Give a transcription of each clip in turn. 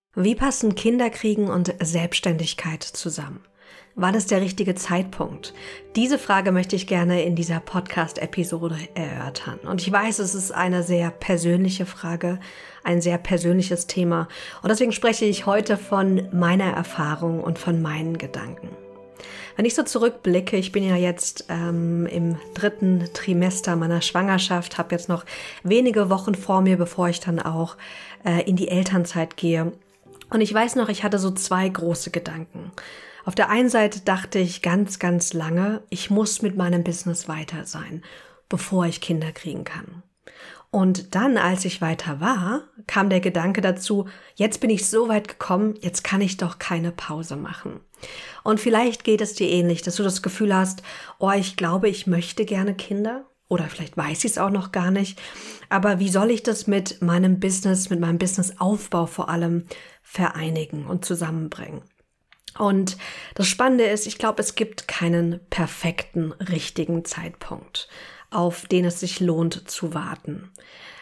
Wie passen Kinderkriegen und Selbstständigkeit zusammen? War das der richtige Zeitpunkt? Diese Frage möchte ich gerne in dieser Podcast-Episode erörtern. Und ich weiß, es ist eine sehr persönliche Frage, ein sehr persönliches Thema. Und deswegen spreche ich heute von meiner Erfahrung und von meinen Gedanken. Wenn ich so zurückblicke, ich bin ja jetzt im 3. Trimester meiner Schwangerschaft, habe jetzt noch wenige Wochen vor mir, bevor ich dann auch in die Elternzeit gehe. Und ich weiß noch, ich hatte so 2 große Gedanken. Auf der einen Seite dachte ich ganz, ganz lange, ich muss mit meinem Business weiter sein, bevor ich Kinder kriegen kann. Und dann, als ich weiter war, kam der Gedanke dazu, jetzt bin ich so weit gekommen, jetzt kann ich doch keine Pause machen. Und vielleicht geht es dir ähnlich, dass du das Gefühl hast, oh, ich glaube, ich möchte gerne Kinder. Oder vielleicht weiß ich es auch noch gar nicht. Aber wie soll ich das mit meinem Business, mit meinem Businessaufbau vor allem vereinigen und zusammenbringen? Und das Spannende ist, ich glaube, es gibt keinen perfekten, richtigen Zeitpunkt, auf den es sich lohnt zu warten.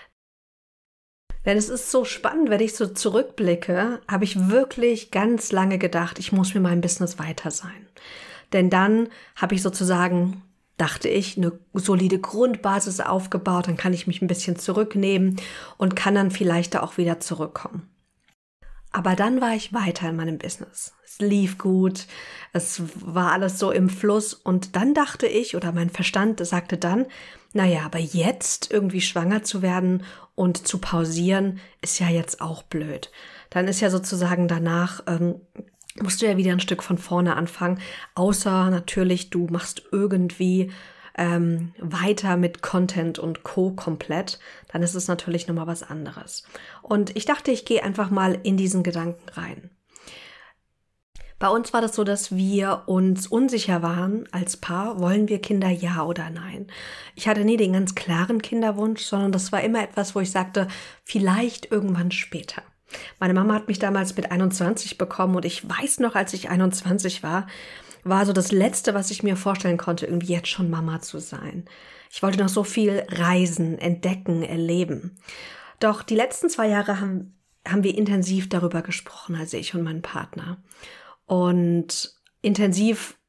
Denn es ist so spannend, wenn ich so zurückblicke, habe ich wirklich ganz lange gedacht, ich muss mit meinem Business weiter sein. Denn dann habe ich sozusagen, dachte ich, eine solide Grundbasis aufgebaut, dann kann ich mich ein bisschen zurücknehmen und kann dann vielleicht da auch wieder zurückkommen. Aber dann war ich weiter in meinem Business. Es lief gut, es war alles so im Fluss und dann dachte ich, oder mein Verstand sagte dann, naja, aber jetzt irgendwie schwanger zu werden und zu pausieren, ist ja jetzt auch blöd. Dann ist ja sozusagen danach, musst du ja wieder ein Stück von vorne anfangen, außer natürlich, du machst irgendwie weiter mit Content und Co. komplett, dann ist es natürlich nochmal was anderes. Und ich dachte, ich gehe einfach mal in diesen Gedanken rein. Bei uns war das so, dass wir uns unsicher waren als Paar, wollen wir Kinder, ja oder nein? Ich hatte nie den ganz klaren Kinderwunsch, sondern das war immer etwas, wo ich sagte, vielleicht irgendwann später. Meine Mama hat mich damals mit 21 bekommen und ich weiß noch, als ich 21 war so das Letzte, was ich mir vorstellen konnte, irgendwie jetzt schon Mama zu sein. Ich wollte noch so viel reisen, entdecken, erleben. Doch die letzten 2 Jahre haben wir intensiv darüber gesprochen, also ich und mein Partner. Und intensiv,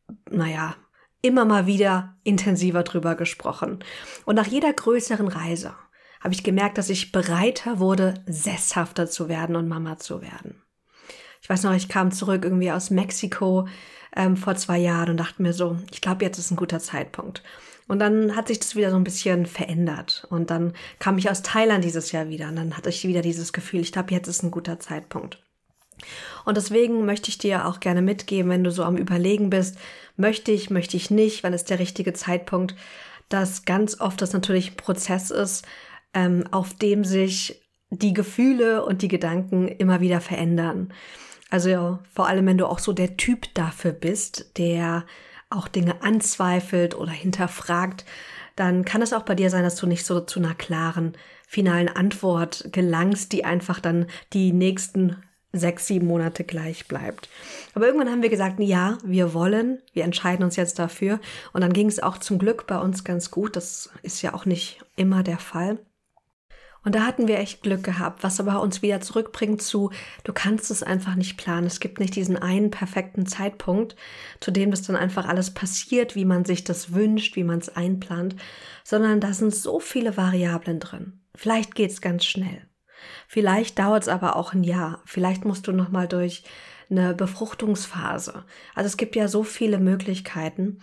immer mal wieder intensiver drüber gesprochen. Und nach jeder größeren Reise habe ich gemerkt, dass ich bereiter wurde, sesshafter zu werden und Mama zu werden. Ich weiß noch, ich kam zurück irgendwie aus Mexiko vor 2 Jahren und dachte mir so, ich glaube, jetzt ist ein guter Zeitpunkt. Und dann hat sich das wieder so ein bisschen verändert. Und dann kam ich aus Thailand dieses Jahr wieder und dann hatte ich wieder dieses Gefühl, ich glaube, jetzt ist ein guter Zeitpunkt. Und deswegen möchte ich dir auch gerne mitgeben, wenn du so am Überlegen bist, möchte ich nicht, wann ist der richtige Zeitpunkt, dass ganz oft das natürlich ein Prozess ist, auf dem sich die Gefühle und die Gedanken immer wieder verändern. Also ja, vor allem, wenn du auch so der Typ dafür bist, der auch Dinge anzweifelt oder hinterfragt, dann kann es auch bei dir sein, dass du nicht so zu einer klaren, finalen Antwort gelangst, die einfach dann die nächsten 6, 7 Monate gleich bleibt. Aber irgendwann haben wir gesagt, ja, wir entscheiden uns jetzt dafür. Und dann ging es auch zum Glück bei uns ganz gut. Das ist ja auch nicht immer der Fall. Und da hatten wir echt Glück gehabt, was aber uns wieder zurückbringt zu, du kannst es einfach nicht planen. Es gibt nicht diesen einen perfekten Zeitpunkt, zu dem das dann einfach alles passiert, wie man sich das wünscht, wie man es einplant, sondern da sind so viele Variablen drin. Vielleicht geht's ganz schnell. Vielleicht dauert es aber auch ein Jahr. Vielleicht musst du nochmal durch eine Befruchtungsphase. Also es gibt ja so viele Möglichkeiten.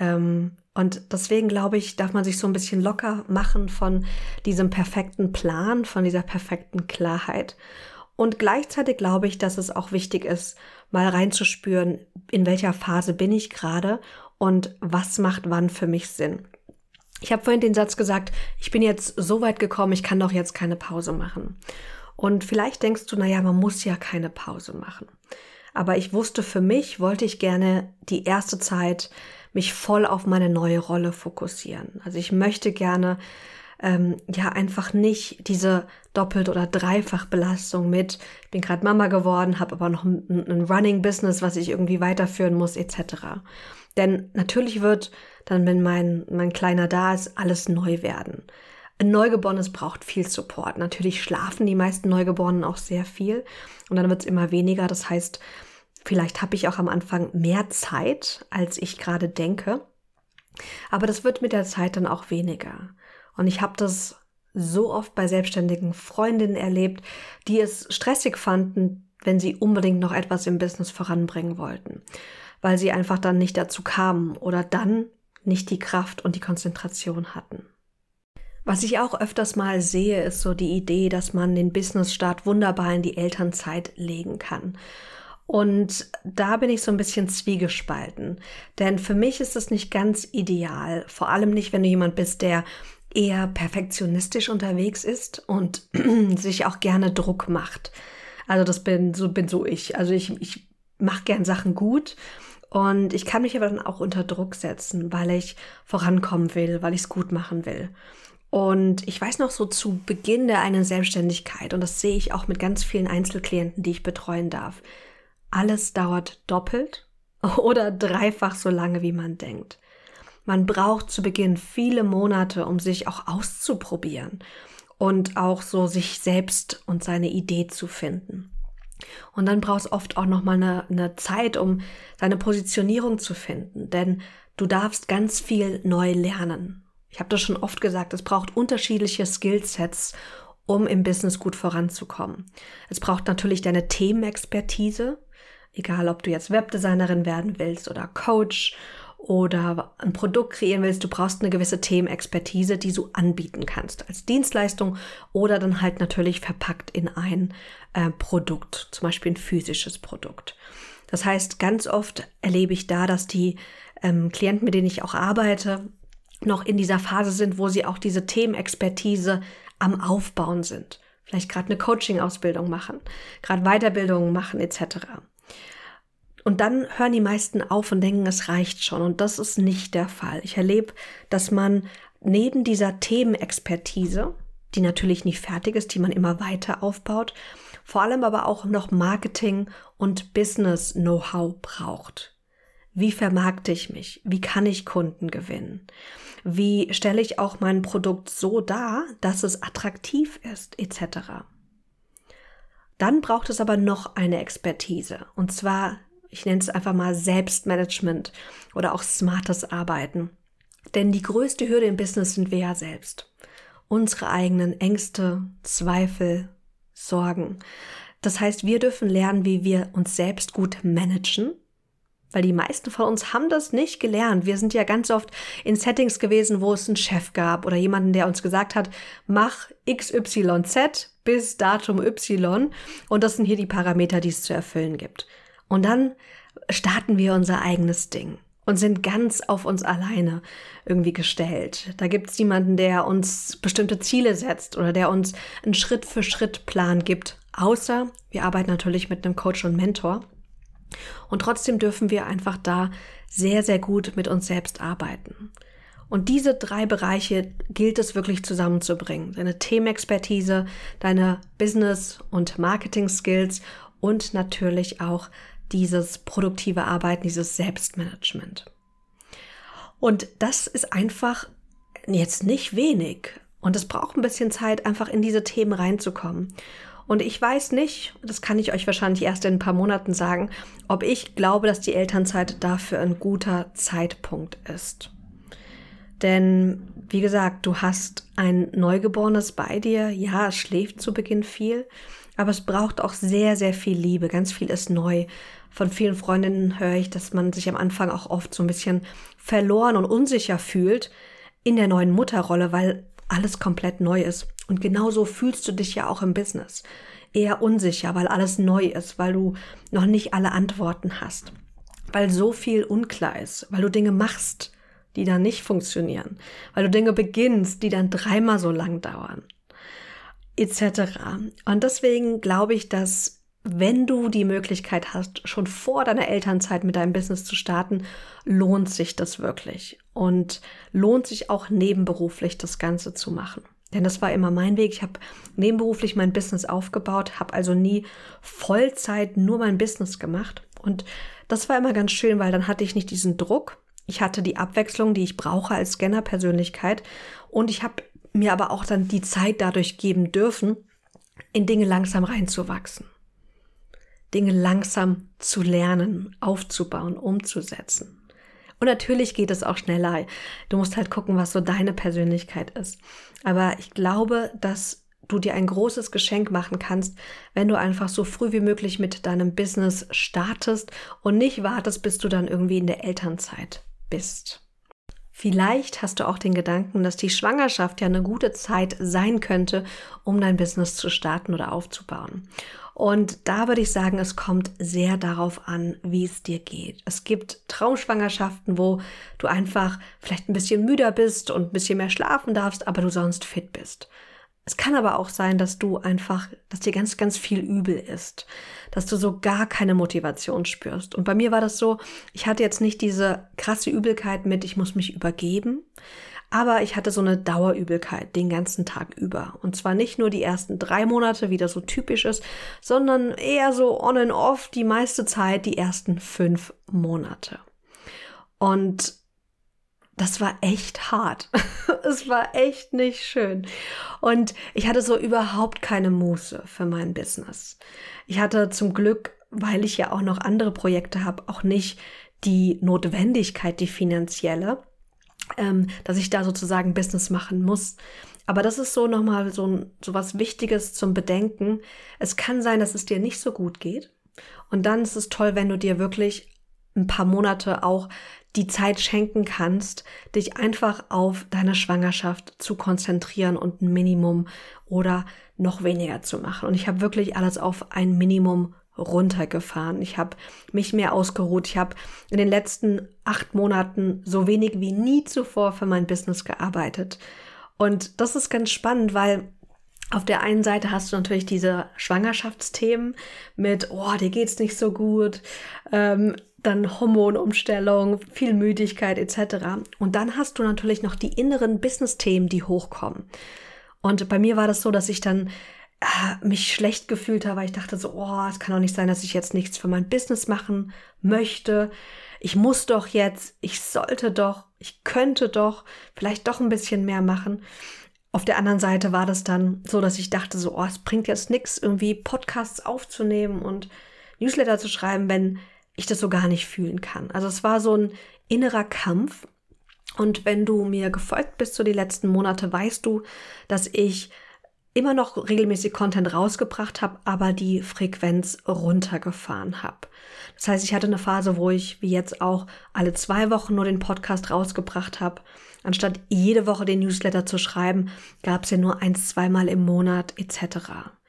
Und deswegen glaube ich, darf man sich so ein bisschen locker machen von diesem perfekten Plan, von dieser perfekten Klarheit. Und gleichzeitig glaube ich, dass es auch wichtig ist, mal reinzuspüren, in welcher Phase bin ich gerade und was macht wann für mich Sinn. Ich habe vorhin den Satz gesagt, ich bin jetzt so weit gekommen, ich kann doch jetzt keine Pause machen. Und vielleicht denkst du, man muss ja keine Pause machen. Aber ich wusste, für mich wollte ich gerne die erste Zeit mich voll auf meine neue Rolle fokussieren. Also ich möchte gerne einfach nicht diese Doppelt- oder Dreifachbelastung mit, ich bin gerade Mama geworden, habe aber noch ein Running Business, was ich irgendwie weiterführen muss, etc. Denn natürlich wird dann, wenn mein Kleiner da ist, alles neu werden. Ein Neugeborenes braucht viel Support. Natürlich schlafen die meisten Neugeborenen auch sehr viel und dann wird es immer weniger. Das heißt, vielleicht habe ich auch am Anfang mehr Zeit, als ich gerade denke. Aber das wird mit der Zeit dann auch weniger. Und ich habe das so oft bei selbstständigen Freundinnen erlebt, die es stressig fanden, wenn sie unbedingt noch etwas im Business voranbringen wollten, weil sie einfach dann nicht dazu kamen oder dann nicht die Kraft und die Konzentration hatten. Was ich auch öfters mal sehe, ist so die Idee, dass man den Business-Start wunderbar in die Elternzeit legen kann. Und da bin ich so ein bisschen zwiegespalten, denn für mich ist es nicht ganz ideal, vor allem nicht, wenn du jemand bist, der eher perfektionistisch unterwegs ist und sich auch gerne Druck macht. Also das bin so ich. Also ich mache gern Sachen gut und ich kann mich aber dann auch unter Druck setzen, weil ich vorankommen will, weil ich es gut machen will. Und ich weiß noch so zu Beginn der eigenen Selbstständigkeit, und das sehe ich auch mit ganz vielen Einzelklienten, die ich betreuen darf, alles dauert doppelt oder dreifach so lange, wie man denkt. Man braucht zu Beginn viele Monate, um sich auch auszuprobieren und auch so sich selbst und seine Idee zu finden. Und dann braucht es oft auch nochmal eine Zeit, um seine Positionierung zu finden, denn du darfst ganz viel neu lernen. Ich habe das schon oft gesagt, es braucht unterschiedliche Skillsets, um im Business gut voranzukommen. Es braucht natürlich deine Themenexpertise, egal ob du jetzt Webdesignerin werden willst oder Coach oder ein Produkt kreieren willst, du brauchst eine gewisse Themenexpertise, die du anbieten kannst als Dienstleistung oder dann halt natürlich verpackt in ein Produkt, zum Beispiel ein physisches Produkt. Das heißt, ganz oft erlebe ich da, dass die Klienten, mit denen ich auch arbeite, noch in dieser Phase sind, wo sie auch diese Themenexpertise am Aufbauen sind. Vielleicht gerade eine Coaching-Ausbildung machen, gerade Weiterbildungen machen etc. Und dann hören die meisten auf und denken, es reicht schon. Und das ist nicht der Fall. Ich erlebe, dass man neben dieser Themenexpertise, die natürlich nicht fertig ist, die man immer weiter aufbaut, vor allem aber auch noch Marketing und Business-Know-how braucht. Wie vermarkte ich mich? Wie kann ich Kunden gewinnen? Wie stelle ich auch mein Produkt so dar, dass es attraktiv ist, etc. Dann braucht es aber noch eine Expertise. Und zwar, ich nenne es einfach mal Selbstmanagement oder auch smartes Arbeiten. Denn die größte Hürde im Business sind wir ja selbst. Unsere eigenen Ängste, Zweifel, Sorgen. Das heißt, wir dürfen lernen, wie wir uns selbst gut managen. Weil die meisten von uns haben das nicht gelernt. Wir sind ja ganz oft in Settings gewesen, wo es einen Chef gab oder jemanden, der uns gesagt hat, mach XYZ bis Datum Y und das sind hier die Parameter, die es zu erfüllen gibt. Und dann starten wir unser eigenes Ding und sind ganz auf uns alleine irgendwie gestellt. Da gibt es jemanden, der uns bestimmte Ziele setzt oder der uns einen Schritt-für-Schritt-Plan gibt. Außer wir arbeiten natürlich mit einem Coach und Mentor. Und trotzdem dürfen wir einfach da sehr, sehr gut mit uns selbst arbeiten. Und diese 3 Bereiche gilt es wirklich zusammenzubringen. Deine Themenexpertise, deine Business- und Marketing-Skills und natürlich auch dieses produktive Arbeiten, dieses Selbstmanagement. Und das ist einfach jetzt nicht wenig. Und es braucht ein bisschen Zeit, einfach in diese Themen reinzukommen. Und ich weiß nicht, das kann ich euch wahrscheinlich erst in ein paar Monaten sagen, ob ich glaube, dass die Elternzeit dafür ein guter Zeitpunkt ist. Denn, wie gesagt, du hast ein Neugeborenes bei dir. Ja, es schläft zu Beginn viel, aber es braucht auch sehr, sehr viel Liebe. Ganz viel ist neu. Von vielen Freundinnen höre ich, dass man sich am Anfang auch oft so ein bisschen verloren und unsicher fühlt in der neuen Mutterrolle, weil alles komplett neu ist. Und genauso fühlst du dich ja auch im Business. Eher unsicher, weil alles neu ist, weil du noch nicht alle Antworten hast, weil so viel unklar ist, weil du Dinge machst, die dann nicht funktionieren, weil du Dinge beginnst, die dann 3-mal so lang dauern, etc. Und deswegen glaube ich, dass wenn du die Möglichkeit hast, schon vor deiner Elternzeit mit deinem Business zu starten, lohnt sich das wirklich und lohnt sich auch nebenberuflich das Ganze zu machen. Denn das war immer mein Weg. Ich habe nebenberuflich mein Business aufgebaut, habe also nie Vollzeit nur mein Business gemacht. Und das war immer ganz schön, weil dann hatte ich nicht diesen Druck. Ich hatte die Abwechslung, die ich brauche als Scanner-Persönlichkeit. Und ich habe mir aber auch dann die Zeit dadurch geben dürfen, in Dinge langsam reinzuwachsen. Dinge langsam zu lernen, aufzubauen, umzusetzen. Und natürlich geht es auch schneller. Du musst halt gucken, was so deine Persönlichkeit ist. Aber ich glaube, dass du dir ein großes Geschenk machen kannst, wenn du einfach so früh wie möglich mit deinem Business startest und nicht wartest, bis du dann irgendwie in der Elternzeit bist. Vielleicht hast du auch den Gedanken, dass die Schwangerschaft ja eine gute Zeit sein könnte, um dein Business zu starten oder aufzubauen. Und da würde ich sagen, es kommt sehr darauf an, wie es dir geht. Es gibt Traumschwangerschaften, wo du einfach vielleicht ein bisschen müder bist und ein bisschen mehr schlafen darfst, aber du sonst fit bist. Es kann aber auch sein, dass dir ganz, ganz viel übel ist, dass du so gar keine Motivation spürst. Und bei mir war das so, ich hatte jetzt nicht diese krasse Übelkeit mit, ich muss mich übergeben, aber ich hatte so eine Dauerübelkeit den ganzen Tag über. Und zwar nicht nur die ersten 3 Monate, wie das so typisch ist, sondern eher so on and off die meiste Zeit, die ersten 5 Monate. Und das war echt hart. Es war echt nicht schön. Und ich hatte so überhaupt keine Muße für mein Business. Ich hatte zum Glück, weil ich ja auch noch andere Projekte habe, auch nicht die Notwendigkeit, die finanzielle, dass ich da sozusagen Business machen muss. Aber das ist so nochmal so was Wichtiges zum Bedenken. Es kann sein, dass es dir nicht so gut geht. Und dann ist es toll, wenn du dir wirklich ein paar Monate auch die Zeit schenken kannst, dich einfach auf deine Schwangerschaft zu konzentrieren und ein Minimum oder noch weniger zu machen. Und ich habe wirklich alles auf ein Minimum runtergefahren. Ich habe mich mehr ausgeruht. Ich habe in den letzten 8 Monaten so wenig wie nie zuvor für mein Business gearbeitet. Und das ist ganz spannend, weil auf der einen Seite hast du natürlich diese Schwangerschaftsthemen mit, dir geht's nicht so gut, dann Hormonumstellung, viel Müdigkeit etc. Und dann hast du natürlich noch die inneren Business-Themen, die hochkommen. Und bei mir war das so, dass ich dann mich schlecht gefühlt habe, weil ich dachte so, es kann doch nicht sein, dass ich jetzt nichts für mein Business machen möchte. Ich muss doch jetzt, ich sollte doch, ich könnte doch, vielleicht doch ein bisschen mehr machen. Auf der anderen Seite war das dann so, dass ich dachte so, es bringt jetzt nichts, irgendwie Podcasts aufzunehmen und Newsletter zu schreiben, wenn ich das so gar nicht fühlen kann. Also es war so ein innerer Kampf. Und wenn du mir gefolgt bist so die letzten Monate, weißt du, dass ich immer noch regelmäßig Content rausgebracht habe, aber die Frequenz runtergefahren habe. Das heißt, ich hatte eine Phase, wo ich, wie jetzt auch, alle 2 Wochen nur den Podcast rausgebracht habe. Anstatt jede Woche den Newsletter zu schreiben, gab es ja nur 1-2 Mal im Monat etc.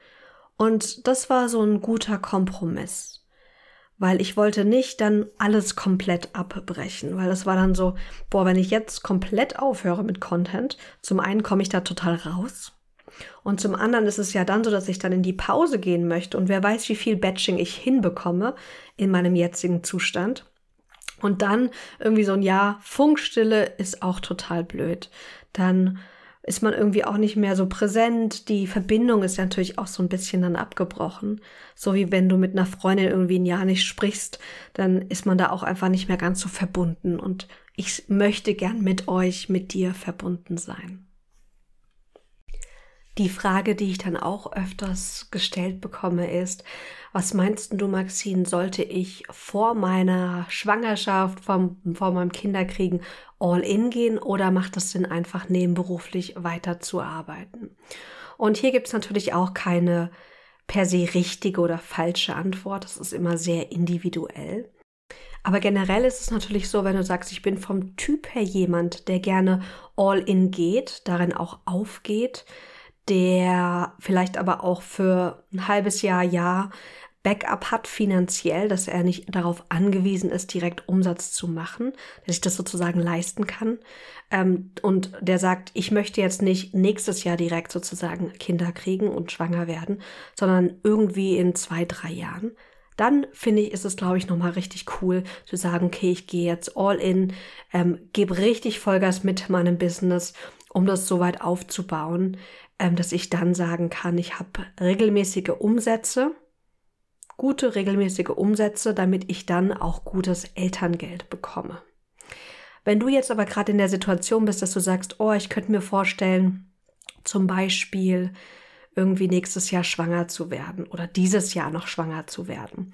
Und das war so ein guter Kompromiss, weil ich wollte nicht dann alles komplett abbrechen, weil das war dann so, wenn ich jetzt komplett aufhöre mit Content, zum einen komme ich da total raus. Und zum anderen ist es ja dann so, dass ich dann in die Pause gehen möchte und wer weiß, wie viel Batching ich hinbekomme in meinem jetzigen Zustand. Und dann irgendwie so ein Jahr Funkstille ist auch total blöd. Dann ist man irgendwie auch nicht mehr so präsent. Die Verbindung ist ja natürlich auch so ein bisschen dann abgebrochen. So wie wenn du mit einer Freundin irgendwie ein Jahr nicht sprichst, dann ist man da auch einfach nicht mehr ganz so verbunden. Und ich möchte gern mit dir verbunden sein. Die Frage, die ich dann auch öfters gestellt bekomme, ist, was meinst du, Maxine, sollte ich vor meiner Schwangerschaft, vor meinem Kinderkriegen all in gehen oder macht es Sinn, einfach nebenberuflich weiterzuarbeiten? Und hier gibt es natürlich auch keine per se richtige oder falsche Antwort. Das ist immer sehr individuell. Aber generell ist es natürlich so, wenn du sagst, ich bin vom Typ her jemand, der gerne all in geht, darin auch aufgeht, der vielleicht aber auch für ein halbes Jahr Backup hat finanziell, dass er nicht darauf angewiesen ist, direkt Umsatz zu machen, dass ich das sozusagen leisten kann. Und der sagt, ich möchte jetzt nicht nächstes Jahr direkt sozusagen Kinder kriegen und schwanger werden, sondern irgendwie in 2-3 Jahren. Dann finde ich, ist es, glaube ich, nochmal richtig cool zu sagen, okay, ich gehe jetzt all in, gebe richtig Vollgas mit meinem Business, um das so weit aufzubauen, dass ich dann sagen kann, ich habe gute regelmäßige Umsätze, damit ich dann auch gutes Elterngeld bekomme. Wenn du jetzt aber gerade in der Situation bist, dass du sagst, ich könnte mir vorstellen, zum Beispiel irgendwie nächstes Jahr schwanger zu werden oder dieses Jahr noch schwanger zu werden,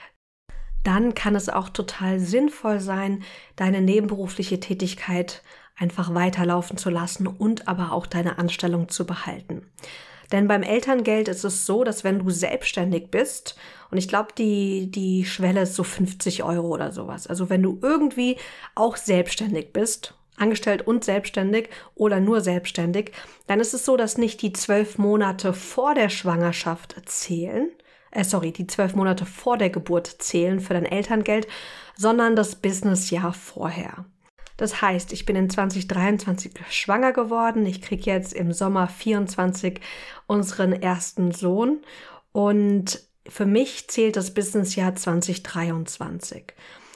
dann kann es auch total sinnvoll sein, deine nebenberufliche Tätigkeit einfach weiterlaufen zu lassen und aber auch deine Anstellung zu behalten. Denn beim Elterngeld ist es so, dass wenn du selbstständig bist, und ich glaube, die Schwelle ist so 50 € oder sowas. Also wenn du irgendwie auch selbstständig bist, angestellt und selbstständig oder nur selbstständig, dann ist es so, dass nicht die 12 Monate vor der Schwangerschaft zählen, die 12 Monate vor der Geburt zählen für dein Elterngeld, sondern das Businessjahr vorher. Das heißt, ich bin in 2023 schwanger geworden. Ich kriege jetzt im Sommer 24 unseren ersten Sohn. Und für mich zählt das Businessjahr 2023.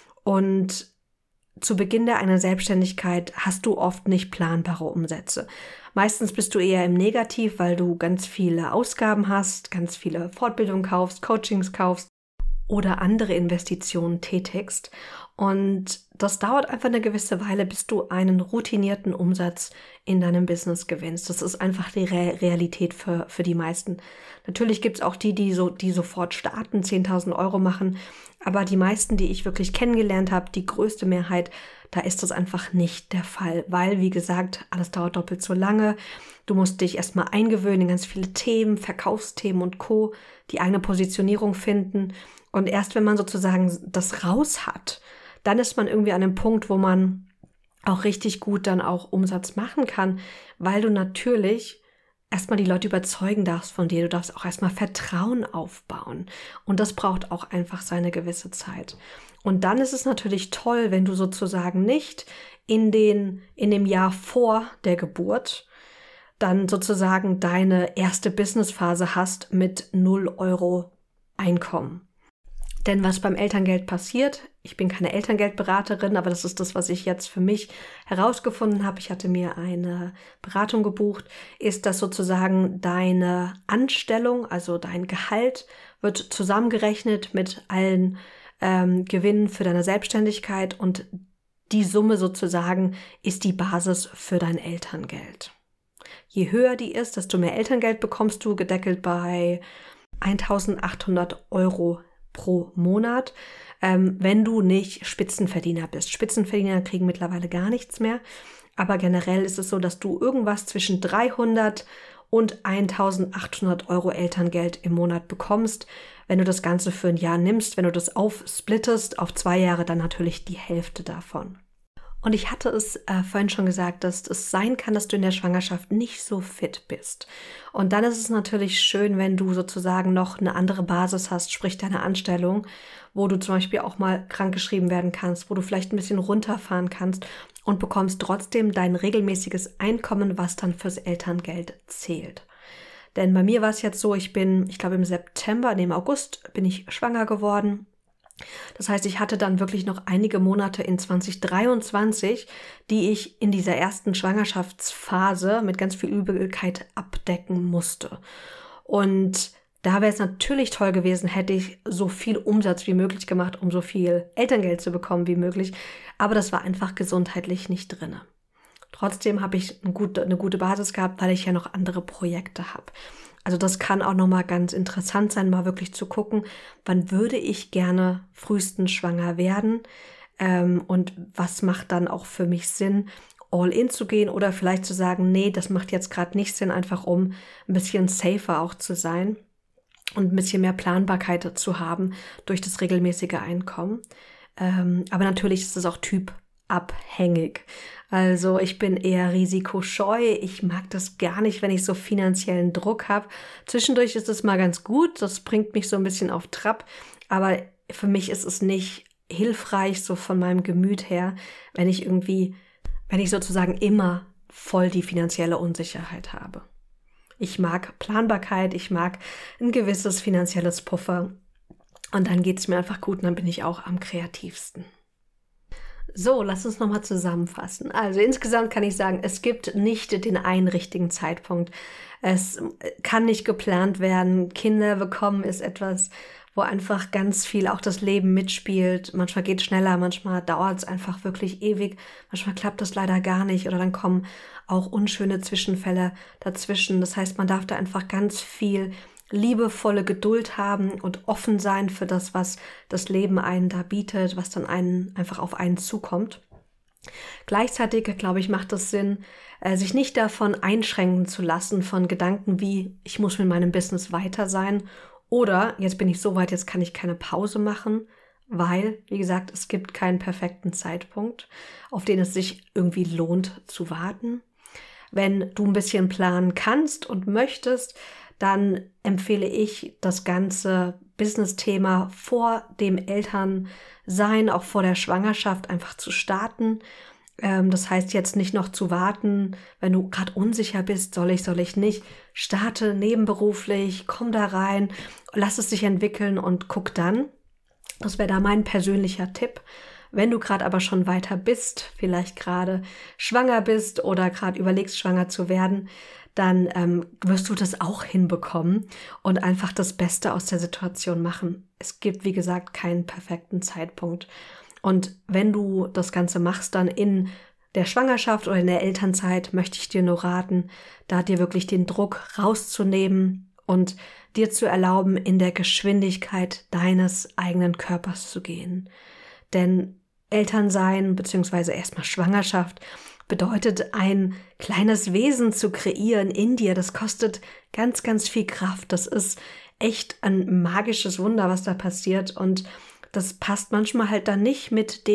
Und zu Beginn einer Selbstständigkeit hast du oft nicht planbare Umsätze. Meistens bist du eher im Negativ, weil du ganz viele Ausgaben hast, ganz viele Fortbildungen kaufst, Coachings kaufst oder andere Investitionen tätigst. Und das dauert einfach eine gewisse Weile, bis du einen routinierten Umsatz in deinem Business gewinnst. Das ist einfach die Realität für die meisten. Natürlich gibt es auch die sofort starten, 10.000 € machen. Aber die meisten, die ich wirklich kennengelernt habe, die größte Mehrheit, da ist das einfach nicht der Fall. Weil, wie gesagt, alles dauert doppelt so lange. Du musst dich erstmal eingewöhnen in ganz viele Themen, Verkaufsthemen und Co., die eigene Positionierung finden. Und erst wenn man sozusagen das raus hat, dann ist man irgendwie an einem Punkt, wo man auch richtig gut dann auch Umsatz machen kann, weil du natürlich erstmal die Leute überzeugen darfst von dir. Du darfst auch erstmal Vertrauen aufbauen. Und das braucht auch einfach seine gewisse Zeit. Und dann ist es natürlich toll, wenn du sozusagen nicht in dem Jahr vor der Geburt dann sozusagen deine erste Businessphase hast mit 0 € Einkommen. Denn was beim Elterngeld passiert, ich bin keine Elterngeldberaterin, aber das ist das, was ich jetzt für mich herausgefunden habe. Ich hatte mir eine Beratung gebucht, ist, dass sozusagen deine Anstellung, also dein Gehalt, wird zusammengerechnet mit allen Gewinnen für deine Selbstständigkeit und die Summe sozusagen ist die Basis für dein Elterngeld. Je höher die ist, desto mehr Elterngeld bekommst du, gedeckelt bei 1.800 € pro Monat, wenn du nicht Spitzenverdiener bist. Spitzenverdiener kriegen mittlerweile gar nichts mehr, aber generell ist es so, dass du irgendwas zwischen 300 und 1.800 € Elterngeld im Monat bekommst, wenn du das Ganze für ein Jahr nimmst. Wenn du das aufsplittest auf 2 Jahre, dann natürlich die Hälfte davon. Und ich hatte es vorhin schon gesagt, dass es sein kann, dass du in der Schwangerschaft nicht so fit bist. Und dann ist es natürlich schön, wenn du sozusagen noch eine andere Basis hast, sprich deine Anstellung, wo du zum Beispiel auch mal krankgeschrieben werden kannst, wo du vielleicht ein bisschen runterfahren kannst und bekommst trotzdem dein regelmäßiges Einkommen, was dann fürs Elterngeld zählt. Denn bei mir war es jetzt so, ich glaube im August bin ich schwanger geworden. Das heißt, ich hatte dann wirklich noch einige Monate in 2023, die ich in dieser ersten Schwangerschaftsphase mit ganz viel Übelkeit abdecken musste. Und da wäre es natürlich toll gewesen, hätte ich so viel Umsatz wie möglich gemacht, um so viel Elterngeld zu bekommen wie möglich. Aber das war einfach gesundheitlich nicht drin. Trotzdem habe ich eine gute Basis gehabt, weil ich ja noch andere Projekte habe. Also das kann auch nochmal ganz interessant sein, mal wirklich zu gucken, wann würde ich gerne frühestens schwanger werden und was macht dann auch für mich Sinn, all in zu gehen oder vielleicht zu sagen, nee, das macht jetzt gerade nicht Sinn, einfach um ein bisschen safer auch zu sein und ein bisschen mehr Planbarkeit zu haben durch das regelmäßige Einkommen. Aber natürlich ist es auch typabhängig. Also ich bin eher risikoscheu. Ich mag das gar nicht, wenn ich so finanziellen Druck habe. Zwischendurch ist es mal ganz gut. Das bringt mich so ein bisschen auf Trab. Aber für mich ist es nicht hilfreich, so von meinem Gemüt her, wenn ich sozusagen immer voll die finanzielle Unsicherheit habe. Ich mag Planbarkeit. Ich mag ein gewisses finanzielles Puffer. Und dann geht es mir einfach gut und dann bin ich auch am kreativsten. So, lass uns nochmal zusammenfassen. Also insgesamt kann ich sagen, es gibt nicht den einen richtigen Zeitpunkt. Es kann nicht geplant werden. Kinder bekommen ist etwas, wo einfach ganz viel auch das Leben mitspielt. Manchmal geht es schneller, manchmal dauert es einfach wirklich ewig, manchmal klappt das leider gar nicht oder dann kommen auch unschöne Zwischenfälle dazwischen. Das heißt, man darf da einfach ganz viel liebevolle Geduld haben und offen sein für das, was das Leben einen da bietet, was dann einfach auf einen zukommt. Gleichzeitig, glaube ich, macht es Sinn, sich nicht davon einschränken zu lassen, von Gedanken wie, ich muss mit meinem Business weiter sein oder jetzt bin ich so weit, jetzt kann ich keine Pause machen, weil, wie gesagt, es gibt keinen perfekten Zeitpunkt, auf den es sich irgendwie lohnt zu warten. Wenn du ein bisschen planen kannst und möchtest, dann empfehle ich, das ganze Business-Thema vor dem Elternsein, auch vor der Schwangerschaft einfach zu starten. Das heißt jetzt nicht noch zu warten, wenn du gerade unsicher bist, soll ich nicht. Starte nebenberuflich, komm da rein, lass es sich entwickeln und guck dann. Das wäre da mein persönlicher Tipp. Wenn du gerade aber schon weiter bist, vielleicht gerade schwanger bist oder gerade überlegst, schwanger zu werden, dann wirst du das auch hinbekommen und einfach das Beste aus der Situation machen. Es gibt, wie gesagt, keinen perfekten Zeitpunkt. Und wenn du das Ganze machst, dann in der Schwangerschaft oder in der Elternzeit, möchte ich dir nur raten, da dir wirklich den Druck rauszunehmen und dir zu erlauben, in der Geschwindigkeit deines eigenen Körpers zu gehen. Denn Elternsein bzw. erstmal Schwangerschaft bedeutet, ein kleines Wesen zu kreieren in dir. Das kostet ganz, ganz viel Kraft. Das ist echt ein magisches Wunder, was da passiert. Und das passt manchmal halt dann nicht mit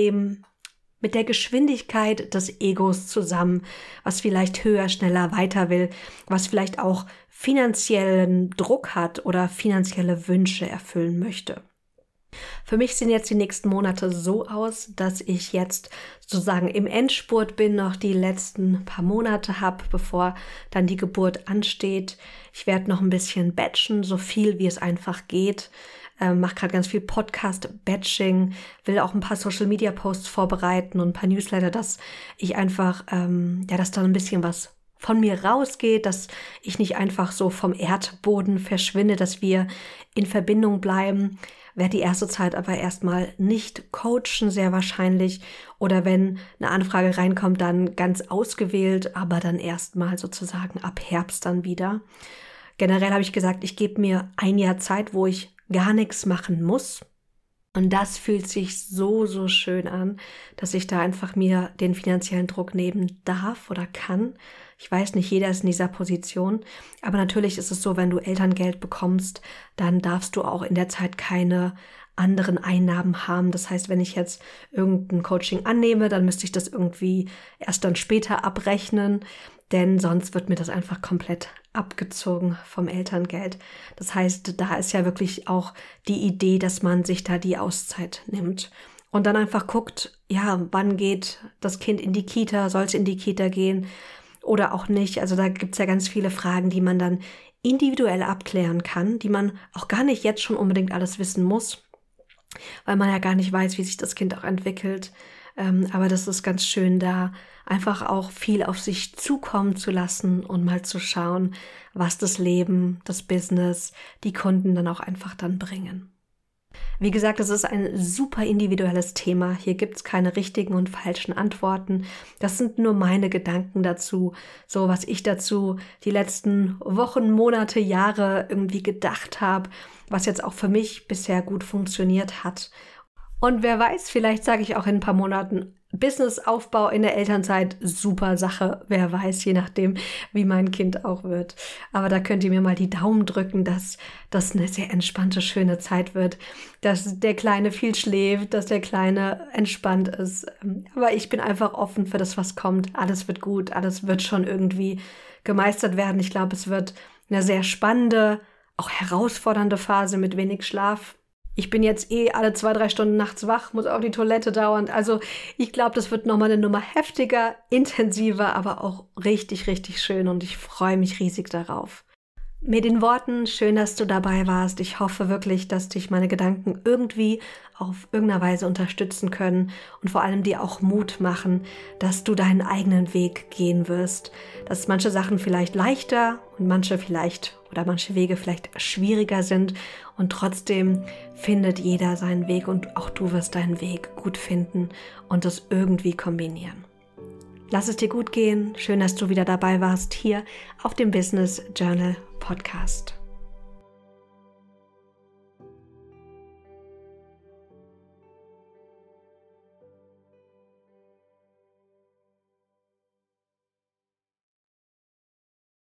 der Geschwindigkeit des Egos zusammen, was vielleicht höher, schneller, weiter will, was vielleicht auch finanziellen Druck hat oder finanzielle Wünsche erfüllen möchte. Für mich sehen jetzt die nächsten Monate so aus, dass ich jetzt sozusagen im Endspurt bin, noch die letzten paar Monate habe, bevor dann die Geburt ansteht. Ich werde noch ein bisschen batchen, so viel wie es einfach geht. Mache gerade ganz viel Podcast-Batching, will auch ein paar Social-Media-Posts vorbereiten und ein paar Newsletter, dass ich einfach, dass da ein bisschen was von mir rausgeht, dass ich nicht einfach so vom Erdboden verschwinde, dass wir in Verbindung bleiben. Werde die erste Zeit aber erstmal nicht coachen, sehr wahrscheinlich. Oder wenn eine Anfrage reinkommt, dann ganz ausgewählt, aber dann erstmal sozusagen ab Herbst dann wieder. Generell habe ich gesagt, ich gebe mir ein Jahr Zeit, wo ich gar nichts machen muss. Und das fühlt sich so, so schön an, dass ich da einfach mir den finanziellen Druck nehmen darf oder kann. Ich weiß nicht, jeder ist in dieser Position, aber natürlich ist es so, wenn du Elterngeld bekommst, dann darfst du auch in der Zeit keine anderen Einnahmen haben. Das heißt, wenn ich jetzt irgendein Coaching annehme, dann müsste ich das irgendwie erst dann später abrechnen, denn sonst wird mir das einfach komplett abgezogen vom Elterngeld. Das heißt, da ist ja wirklich auch die Idee, dass man sich da die Auszeit nimmt und dann einfach guckt, ja, wann geht das Kind in die Kita, soll es in die Kita gehen oder auch nicht. Also da gibt es ja ganz viele Fragen, die man dann individuell abklären kann, die man auch gar nicht jetzt schon unbedingt alles wissen muss, weil man ja gar nicht weiß, wie sich das Kind auch entwickelt. Aber das ist ganz schön, da einfach auch viel auf sich zukommen zu lassen und mal zu schauen, was das Leben, das Business, die Kunden dann auch einfach dann bringen. Wie gesagt, es ist ein super individuelles Thema. Hier gibt es keine richtigen und falschen Antworten. Das sind nur meine Gedanken dazu, so was ich dazu die letzten Wochen, Monate, Jahre irgendwie gedacht habe, was jetzt auch für mich bisher gut funktioniert hat. Und wer weiß, vielleicht sage ich auch in ein paar Monaten, Businessaufbau in der Elternzeit, super Sache, wer weiß, je nachdem, wie mein Kind auch wird. Aber da könnt ihr mir mal die Daumen drücken, dass das eine sehr entspannte, schöne Zeit wird, dass der Kleine viel schläft, dass der Kleine entspannt ist. Aber ich bin einfach offen für das, was kommt. Alles wird gut, alles wird schon irgendwie gemeistert werden. Ich glaube, es wird eine sehr spannende, auch herausfordernde Phase mit wenig Schlaf. Ich bin jetzt alle 2-3 Stunden nachts wach, muss auf die Toilette dauernd. Also ich glaube, das wird nochmal eine Nummer heftiger, intensiver, aber auch richtig, richtig schön und ich freue mich riesig darauf. Mit den Worten, schön, dass du dabei warst. Ich hoffe wirklich, dass dich meine Gedanken irgendwie auf irgendeine Weise unterstützen können und vor allem dir auch Mut machen, dass du deinen eigenen Weg gehen wirst. Dass manche Sachen vielleicht leichter und manche vielleicht oder manche Wege vielleicht schwieriger sind und trotzdem findet jeder seinen Weg und auch du wirst deinen Weg gut finden und es irgendwie kombinieren. Lass es dir gut gehen. Schön, dass du wieder dabei warst hier auf dem Business Journal Podcast.